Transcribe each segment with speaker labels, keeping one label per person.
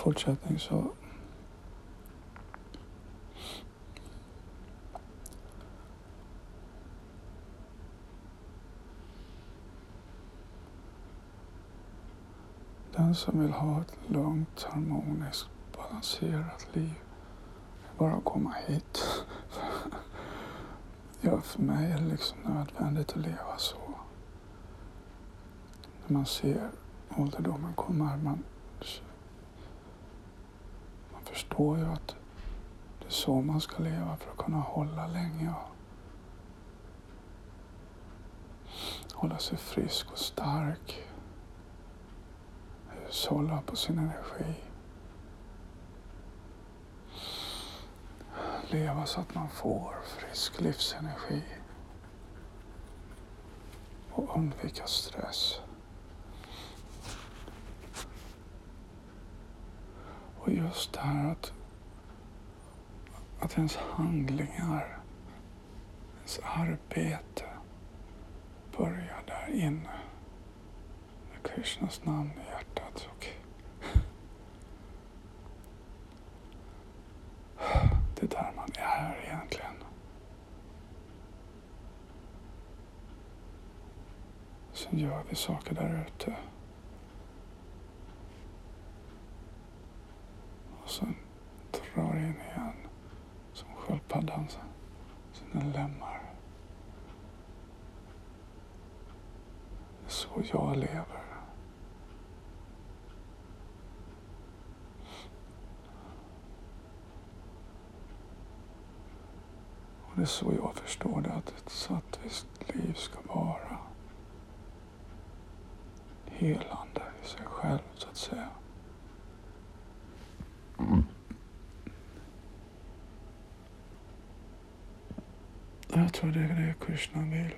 Speaker 1: fortsättning så den som vill ha ett lugnt, harmoniskt, balanserat liv är bara att komma hit. Ja, för mig är det liksom nödvändigt att leva så. När man ser ålderdomen komma, man förstår ju att det är så man ska leva för att kunna hålla länge och hålla sig frisk och stark. Hushålla på sin energi. Leva så att man får frisk livsenergi. Och undvika stress. Och just det här att ens handlingar, ens arbete börjar där inne. Med Krishnas namn i hjärtat. Och det är där man är egentligen. Sen gör vi saker där ute. Och sen drar in igen som sköldpaddan sina lemmar. Det är så jag lever. Och det är så jag förstår det, att ett sattviskt liv ska vara helande i sig själv, så att säga. Jag tror det är det Krishna vill.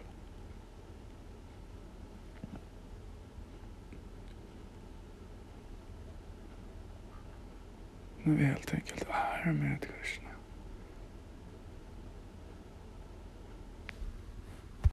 Speaker 1: När vi helt enkelt är med Krishna.